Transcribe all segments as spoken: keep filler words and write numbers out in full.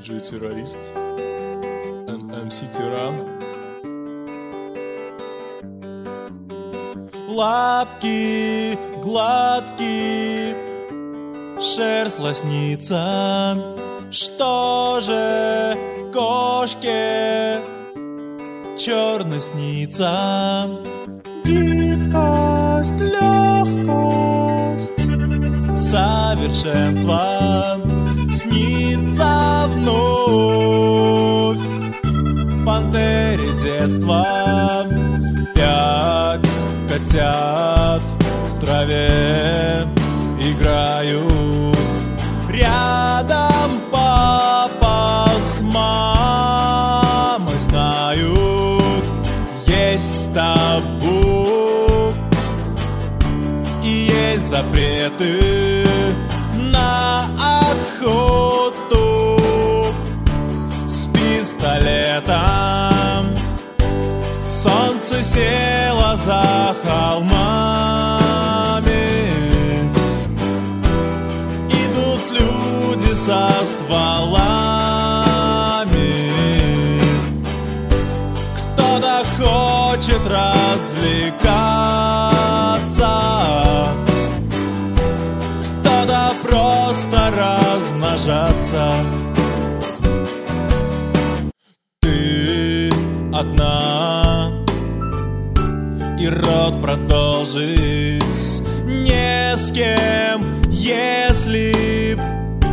диджей-террорист, эм си Тиран. Лапки гладкие, шерсть лоснится. Что же кошке черный снится? Гибкость, легкость, совершенство снится вновь. Пантере детства пять котят в траве играют. Рядом папа с мамой знают, есть табу и есть запреты на охоту с пистолетом. Солнце село за холмами, идут люди со стволами. Кто-то хочет развлекаться, кто-то просто размножаться. Ты одна, и род продолжить не с кем, если б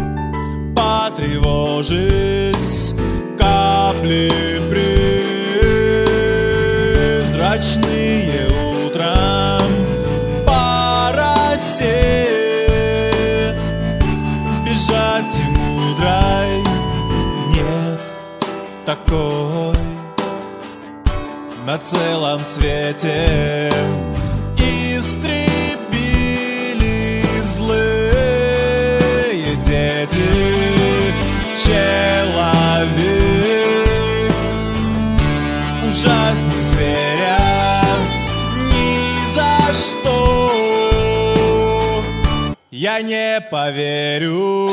потревожить капли призрачные утром по росе. Бежать и мудрой нет такой на целом свете. Истребили злые дети человек, ужасней зверя ни за что. Я не поверю,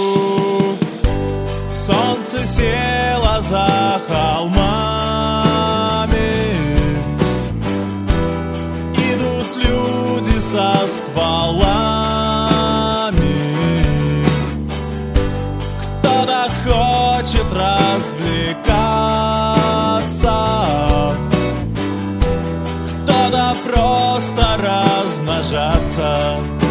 солнце село за холмами, со стволами. Кто-то хочет развлекаться, кто-то просто размножаться.